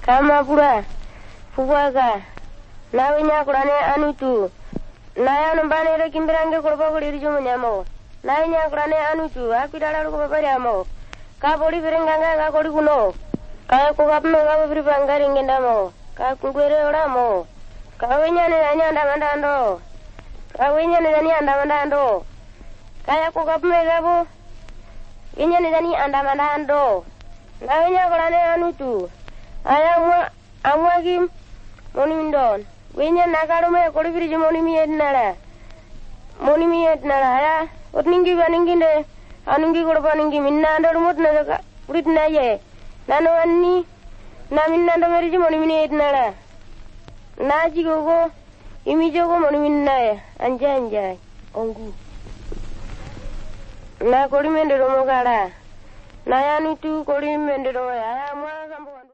kama pura fuwaga nawe nyakurane anutu naya nombane re kimbirange korba gori jumu nyamo nawe nyakurane anutu akidala ko babari amo ka bodi berenganga ka kodi kuno ka ko kapme ka bri bangari ngendamo ka kungwere oramo ka wenya ne anya ndamandando ka wenya ne anya ndamandando kaya ko kapme gabo wenya ne anya ndamandando nawe nyakurane anutu aya amwagim monimindon wenya nakarume kodi bri monimi ednala aya otningi baninginde anungi korba ningi minna ando mut na ka urit na ye nano anni na minna ando meri monimini ednala na jigogo imi jogo moniminna ya anja ongu na kodi mendero mogara na ya nutu kodi mendero ya amwa sambo